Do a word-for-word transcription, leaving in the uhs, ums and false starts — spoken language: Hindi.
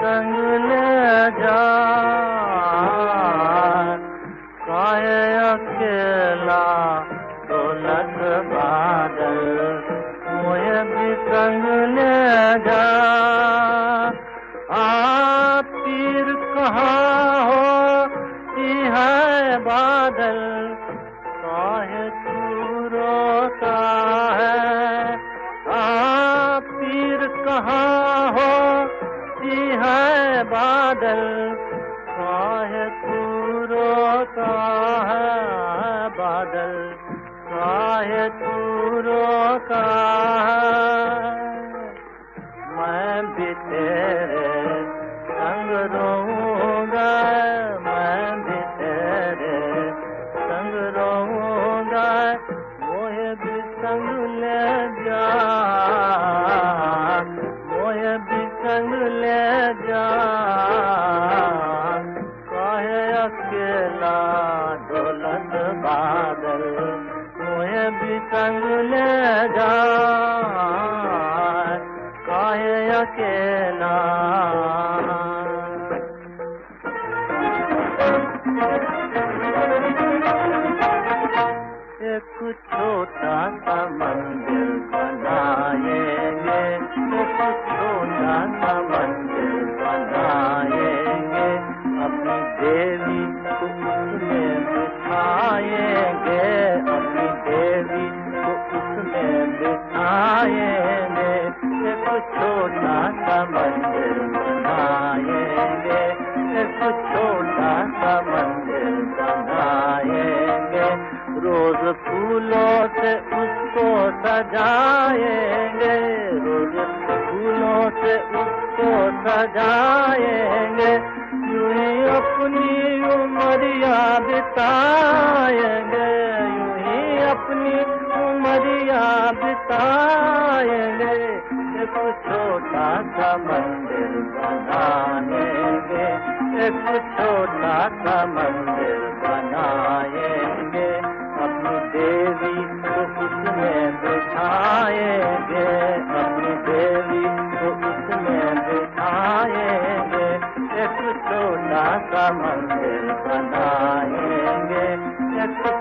संग ले जा, काहे अकेला डोलत बादल, मोहे भी संग ले जा। आ पीर कहाँ होती है बादल, काहे तू रोता है। आ पीर कहाँ होती है बादल, काहे तू रोता है बादल, काहे तू रोता है। मैं भी तेरे संग रोऊंगा, मैं भी तेरे संग रोऊंगा, मोहे भी संग ले जा, मोहे भी संग ले जा। काहे अकेला डोलत बादल, मोहे भी संग ले जा, काहे अकेला। एक छोटा सा मंदिर बनाएंगे, एक छोटा सा मंदिर बनाएंगे, अपनी देवी को उसमें बिठाएंगे, अपनी देवी को उसमें बिठाएंगे। एक छोटा सा मंदिर बनाएंगे, एक छोटा सा मंदिर बनाएंगे, रोज फूलों से उसको सजाएंगे, रोज फूलों से उसको सजाएंगे, यूं ही अपनी उमरिया बिताएंगे, यूं ही अपनी उमरिया बिताएंगे। एक छोटा सा मंदिर बनाएंगे, एक छोटा सा मंदिर बनाएंगे, अपनी देवी को उसमें बिठाएंगे, अपनी देवी को उसमें बिठाएंगे। एक छोटा सा मंदिर बनाएंगे, एक